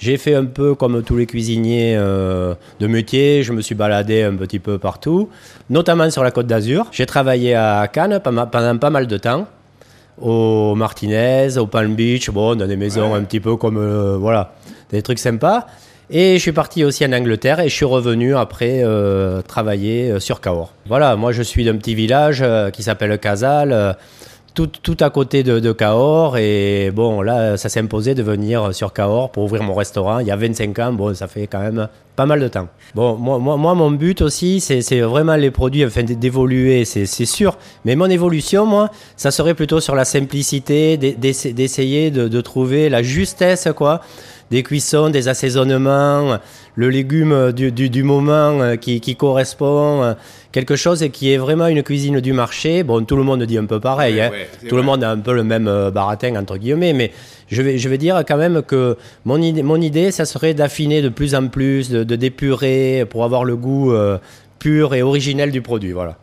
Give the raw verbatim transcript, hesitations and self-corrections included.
J'ai fait un peu comme tous les cuisiniers euh, de métier, je me suis baladé un petit peu partout, notamment sur la Côte d'Azur. J'ai travaillé à Cannes pendant pas mal de temps, au Martinez, au Palm Beach, bon, dans des maisons ouais. un petit peu comme, euh, voilà, des trucs sympas. Et je suis parti aussi en Angleterre et je suis revenu après euh, travailler sur Cahors. Voilà, moi je suis d'un petit village euh, qui s'appelle Casals, euh, tout, tout à côté de, de Cahors. Et bon, là, ça s'est imposé de venir sur Cahors pour ouvrir mon restaurant. Il y a vingt-cinq ans, bon, ça fait quand même pas mal de temps. Bon, moi, moi, moi mon but aussi, c'est, c'est vraiment les produits, enfin d'évoluer, c'est, c'est sûr. Mais mon évolution, moi, ça serait plutôt sur la simplicité, d'essayer de, de trouver la justesse, quoi. Des cuissons, des assaisonnements, le légume du, du, du moment qui, qui correspond, quelque chose qui est vraiment une cuisine du marché. Bon, tout le monde dit un peu pareil, ouais, hein. ouais, tout vrai. Le monde a un peu le même baratin, entre guillemets, mais je vais, je vais dire quand même que mon idée, mon idée, ça serait d'affiner de plus en plus, de, de d'épurer pour avoir le goût euh, pur et originel du produit, voilà.